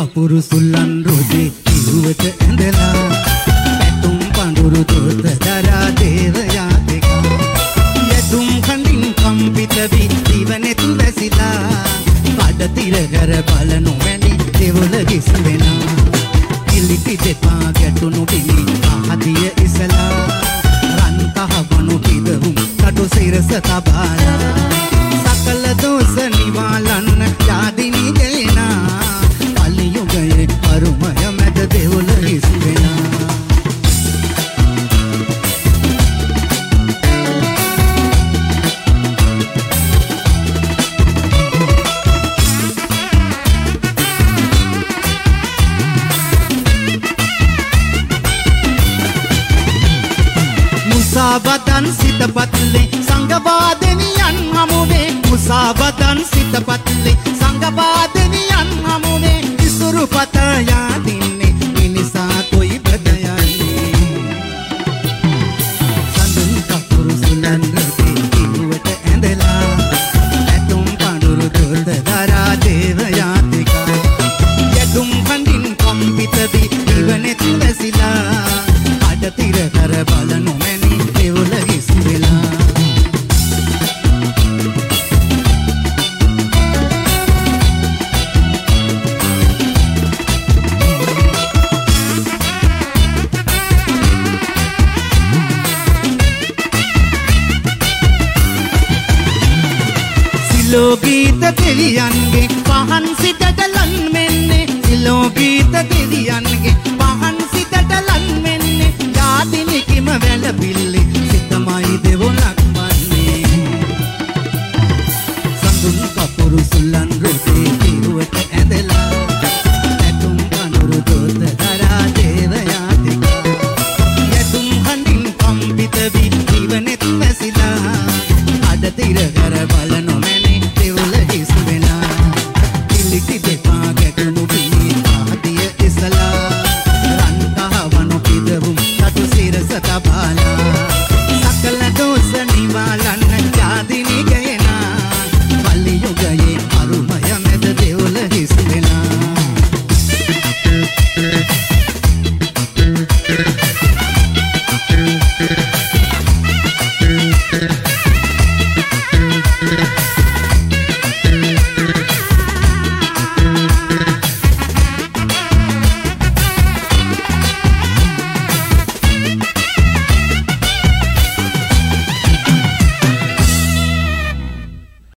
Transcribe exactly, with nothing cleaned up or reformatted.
කපුරු සුල්ලන් රොදේ කිව්වට ඇඳලා පැතුම් පඳුරු දොත දරා දේව යාතිකා යතුම් කඳින් කම්පිත වී දිවනෙතු වැසිලා කඩ තිර කර බලනු වැනි දෙවොල කිසවෙනා කිලිටි දෙපා ගැටුණු බිලි ආදිය ඉසලා රන් කහවණු කිදවුම් කටු සිරස තබාලා සකල දෝෂ නිවාලන්න යාදිනී දෙනා කලියුගයේ අරුමය මැද දෙවොල කිසවෙනා මුසාවදන් සිතපත්ලේ සංගවාදෙනියන් හමුවේ මුසාවදන් සිතපත්ලේ සංගවාදෙනියන් හමුවේ ඉසුරු පත යාදින්නේ මිනිසා කොයි බදයන්නේ සඳුන් කපුරු සුලන් රොදේ කිව්වට ඇඳලා ඇතුම් පඳුරු දොල්ද දරා දේව යාතිකා යතුම් කඳින් කම්පිත වී දිවනෙත් වැසිලා අඩ තිර කර බලනු මැනි දෙවොල කිසිවෙලා සිලෝ ගීත දෙවියන්ගේ පහන් සිතට ලන් මෙන්නේ සිලෝ ගීත